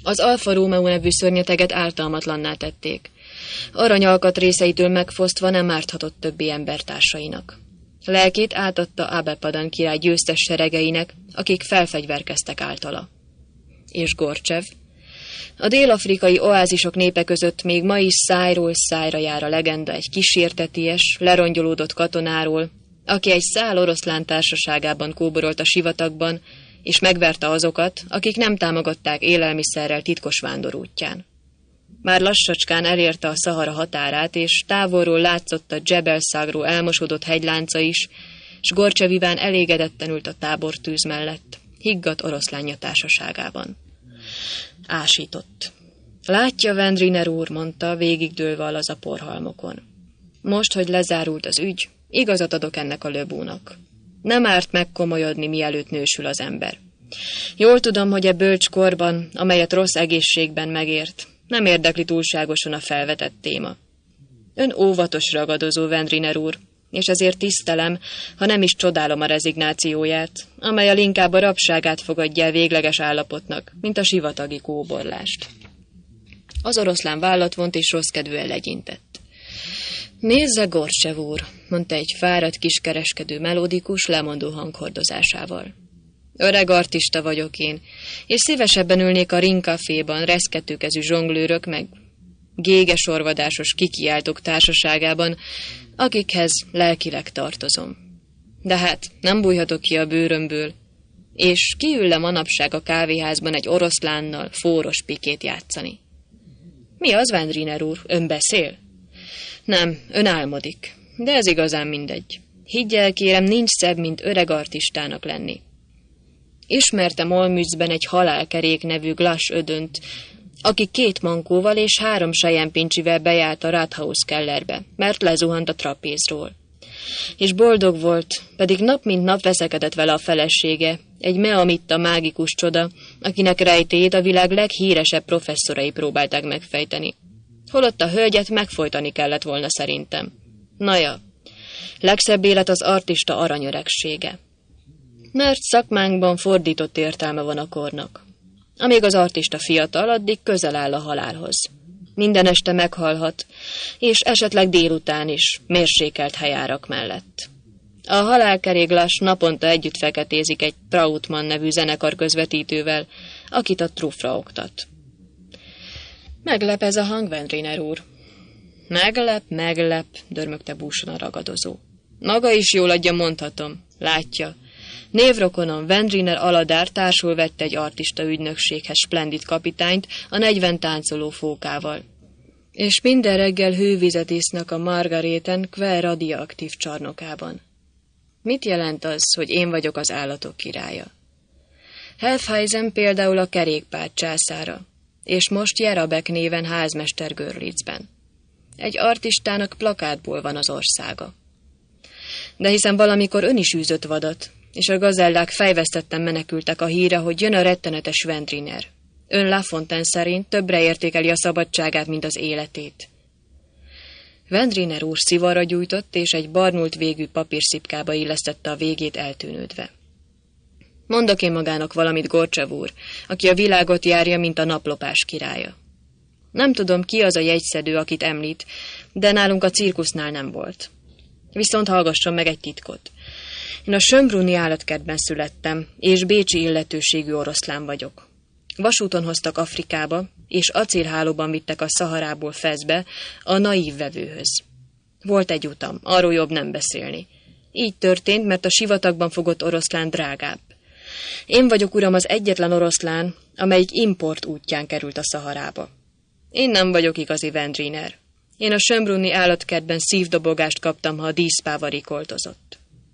Az Alfa Romeo nevű szörnyeteget ártalmatlanná tették. Aranyalkatrészeitől megfosztva nem árthatott többi embertársainak. Lelkét átadta Abepadan király győztes seregeinek, akik felfegyverkeztek általa. És Gorcsev? A dél-afrikai oázisok népe között még ma is szájról szájra jár a legenda egy kísérteties, lerongyolódott katonáról, aki egy szál oroszlán társaságában kóborolt a sivatagban, és megverte azokat, akik nem támogatták élelmiszerrel titkos vándorútján. Már lassacskán elérte a Szahara határát, és távolról látszott a Dzsebel Szagró elmosódott hegylánca is, s Gorcsev Iván elégedetten ült a tábortűz mellett, higgadt oroszlánja társaságában. Ásított. Látja, Vendriner úr, mondta, végigdőlve a laza porhalmokon. Most, hogy lezárult az ügy, igazat adok ennek a löbúnak. Nem árt megkomolyodni, mielőtt nősül az ember. Jól tudom, hogy bölcs korban, amelyet rossz egészségben megért, nem érdekli túlságosan a felvetett téma. Ön óvatos ragadozó, Vendriner úr, és ezért tisztelem, ha nem is csodálom a rezignációját, amelyel inkább a rabságát fogadja el végleges állapotnak, mint a sivatagi kóborlást. Az oroszlán vállat vont és rosszkedvűen legyintett. Nézze, Gorcsev úr, mondta egy fáradt kiskereskedő melódikus, lemondó hanghordozásával. Öreg artista vagyok én, és szívesebben ülnék a ringkaféban reszketőkezű zsonglőrök meg gégesorvadásos kikiáltók társaságában, akikhez lelkileg tartozom. De hát nem bújhatok ki a bőrömből, és kiülle manapság a kávéházban egy oroszlánnal fóros pikét játszani. Mi az, Vendriner úr, ön beszél? Nem, ön álmodik, de ez igazán mindegy. Higgyel, kérem, nincs szebb, mint öreg artistának lenni. Ismertem Olmützben egy halálkerék nevű Glass ödönt, aki 2 mankóval és 3 sejempincsivel bejárt a Rathaus kellerbe, mert lezuhant a trapézról. És boldog volt, pedig nap mint nap veszekedett vele a felesége, egy meamitta mágikus csoda, akinek rejtélyét a világ leghíresebb professzorai próbálták megfejteni. Holott a hölgyet megfojtani kellett volna szerintem. Naja, legszebb élet az artista aranyöregsége. Mert szakmánkban fordított értelme van a kornak. Amíg az artista fiatal, addig közel áll a halálhoz. Minden este meghalhat, és esetleg délután is, mérsékelt helyárak mellett. A halálkerék naponta együtt feketézik egy Trautmann nevű zenekar közvetítővel, akit a Truffra oktat. Meglep ez a hang, Vendriner úr. Meglep, dörmögte búsan a ragadozó. Maga is jól adja, mondhatom, látja. Névrokonom Vendriner Aladár társul vette egy artista ügynökséghez splendid kapitányt a 40 táncoló fókával. És minden reggel hővizet isznak a Margaréten Quell radioaktív csarnokában. Mit jelent az, hogy én vagyok az állatok királya? Helfheisen például a kerékpár császára, és most Jerabek néven házmester Görlitzben. Egy artistának plakátból van az országa. De hiszen valamikor ön is űzött vadat, és a gazellák fejvesztetten menekültek a híre, hogy jön a rettenetes Vendriner. Ön Lafontaine szerint többre értékeli a szabadságát, mint az életét. Vendriner úr szivarra gyújtott, és egy barnult végű papírszipkába illesztette a végét eltűnődve. Mondok én magának valamit, Gorcsev úr, aki a világot járja, mint a naplopás királya. Nem tudom, ki az a jegyszedő, akit említ, de nálunk a cirkusznál nem volt. Viszont hallgasson meg egy titkot. Én a Schönbrunni állatkertben születtem, és bécsi illetőségű oroszlán vagyok. Vasúton hoztak Afrikába, és acélhálóban vittek a Szaharából Fezbe, a naív vevőhöz. Volt egy utam, arról jobb nem beszélni. Így történt, mert a sivatagban fogott oroszlán drágább. Én vagyok, uram, az egyetlen oroszlán, amelyik import útján került a Szaharába. Én nem vagyok igazi Vendriner. Én a Schönbrunni állatkertben szívdobogást kaptam, ha a díszpáva rikoltozott.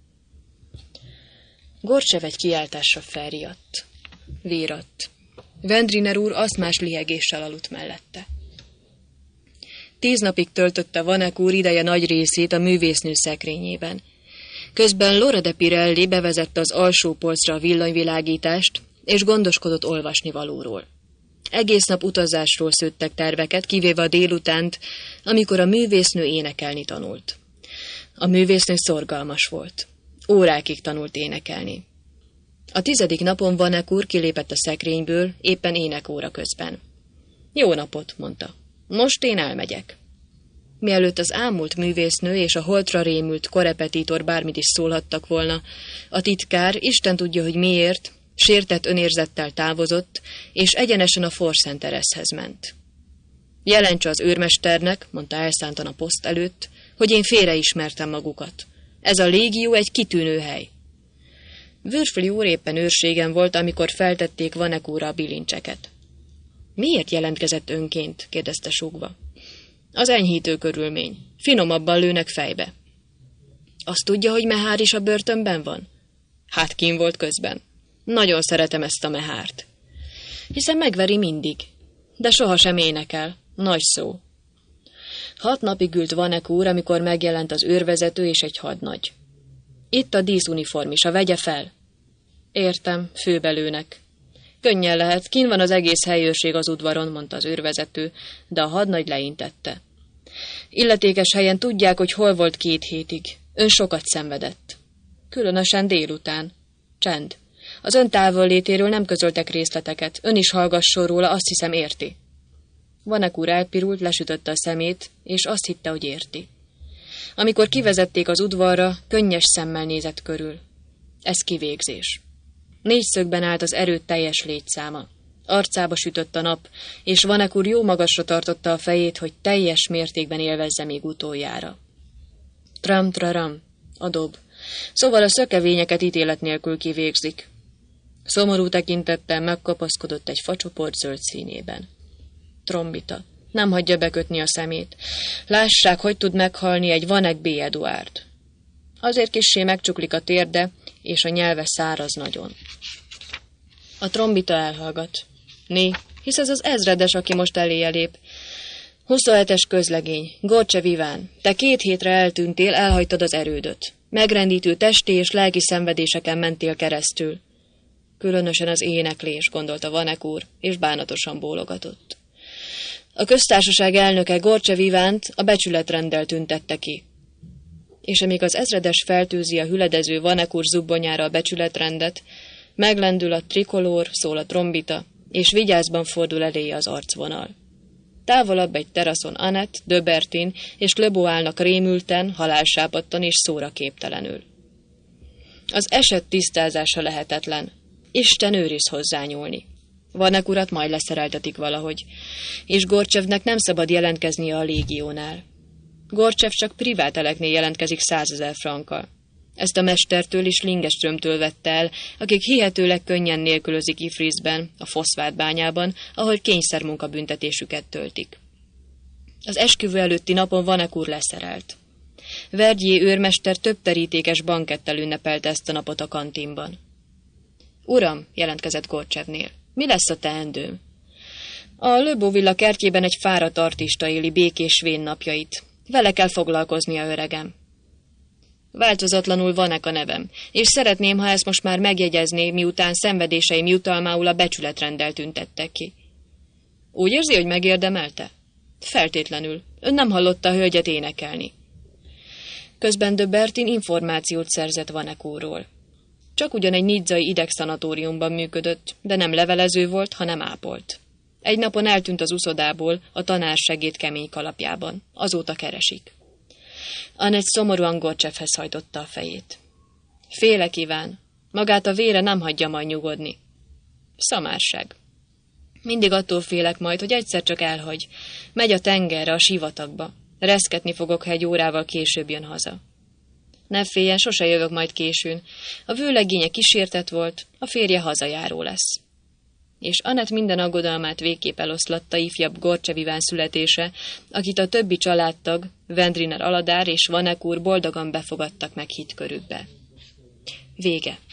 Gorcsev egy kiáltásra felriadt. Víratt. Vendriner úr asztmás lihegéssel aludt mellette. 10 napig töltötte Vanek úr ideje nagy részét a művésznő szekrényében. Közben Laura de Pirelli bevezette az alsó polcra a villanyvilágítást, és gondoskodott olvasnivalóról. Egész nap utazásról szőttek terveket, kivéve a délutánt, amikor a művésznő énekelni tanult. A művésznő szorgalmas volt. Órákig tanult énekelni. A 10. napon Vanek úr kilépett a szekrényből, éppen énekóra közben. Jó napot, mondta. Most én elmegyek. Mielőtt az ámult művésznő és a holtra rémült korepetitor bármit is szólhattak volna, a titkár, Isten tudja, hogy miért, sértett önérzettel távozott, és egyenesen a Forcentereshez ment. Jelentse az őrmesternek, mondta elszántan a poszt előtt, hogy én félreismertem magukat. Ez a légió egy kitűnő hely. Würfli úr éppen őrségen volt, amikor feltették Vanek úrra a bilincseket. Miért jelentkezett önként? kérdezte súgva. Az enyhítő körülmény. Finomabban lőnek fejbe. Azt tudja, hogy Mehár is a börtönben van? Hát kín volt közben. Nagyon szeretem ezt a Mehárt. Hiszen megveri mindig, de sohasem énekel. Nagy szó. 6 napig ült Vanek úr, amikor megjelent az őrvezető és egy hadnagy. Itt a díszuniformisa, vegye fel. Értem, főbelőnek. Könnyen lehet, kín van az egész helyőrség az udvaron, mondta az őrvezető, de a hadnagy leintette. Illetékes helyen tudják, hogy hol volt 2 hétig. Ön sokat szenvedett. Különösen délután. Csend. Az ön távollétéről nem közöltek részleteket. Ön is hallgasson róla, azt hiszem érti. Vanek úr elpirult, lesütötte a szemét, és azt hitte, hogy érti. Amikor kivezették az udvarra, könnyes szemmel nézett körül. Ez kivégzés. 4 szögben állt az erőteljes létszáma. Arcába sütött a nap, és Vanek úr jó magasra tartotta a fejét, hogy teljes mértékben élvezze még utoljára. Tram-traram, a dob. Szóval a szökevényeket ítélet nélkül kivégzik. Szomorú tekintettel megkapaszkodott egy facsoport zöld színében. Trombita. Nem hagyja bekötni a szemét. Lássák, hogy tud meghalni egy Vanek B. Eduárd. Azért kissé megcsuklik a térde, és a nyelve száraz nagyon. A trombita elhallgat. Né, hisz ez az ezredes, aki most eléje lép. 27-es közlegény. Gorcse Viván, te 2 hétre eltűntél, elhagytad az erődöt. Megrendítő testi és lelki szenvedéseken mentél keresztül. Különösen az éneklés, gondolta Vanek úr, és bánatosan bólogatott. A köztársaság elnöke Gorcse Vivánt a becsületrenddel tüntette ki. És amíg az ezredes feltűzi a hüledező Vanek úr zubbonyára a becsületrendet, meglendül a trikolór, szól a trombita, és vigyázban fordul eléje az arcvonal. Távolabb egy teraszon Annette, de Bertin és Klebo állnak rémülten, halálsápadtan és szóra képtelenül. Az eset tisztázása lehetetlen. Isten őriz hozzányúlni. Vanek urat majd leszereltetik valahogy, és Gorcsevnek nem szabad jelentkeznie a légiónál. Gorcsev csak priváteleknél jelentkezik 100 000 frankkal. Ezt a mestertől és Lingeströmtől vette el, akik hihetőleg könnyen nélkülözik Ifrisben, a foszfátbányában, ahol kényszermunkabüntetésüket töltik. Az esküvő előtti napon Vanek úr leszerelt. Vergyé őrmester több terítékes bankettel ünnepelte ezt a napot a kantinban. Uram, jelentkezett Gorcsevnél, mi lesz a teendőm? A Le Beau-Villa kertjében egy fáradt artista éli békés vén napjait. Vele kell foglalkoznia, öregem. Változatlanul Vanek a nevem, és szeretném, ha ezt most már megjegyezné, miután szenvedéseim jutalmául a becsületrenddel tüntettek ki. Úgy érzi, hogy megérdemelte? Feltétlenül. Ön nem hallotta a hölgyet énekelni. Közben de Bertin információt szerzett Vanek úrról. Csak ugyan egy nizzai idegszanatóriumban működött, de nem levelező volt, hanem ápolt. Egy napon eltűnt az uszodából, a tanársegéd kemény kalapjában. Azóta keresik. Annette szomorúan Gorcsevhez hajtotta a fejét. Félek, Iván. Magát a vére nem hagyja majd nyugodni. Szamárság. Mindig attól félek majd, hogy egyszer csak elhagy. Megy a tengerre, a sivatagba. Reszketni fogok, ha egy órával később jön haza. Ne féljen, sose jövök majd későn. A vőlegénye kísértett volt, a férje hazajáró lesz. És Annette minden aggodalmát végképp eloszlatta ifjabb Gorcse Viván születése, akit a többi családtag, Vendriner Aladár és Vanek úr boldogan befogadtak meg hitkörükbe. Vége.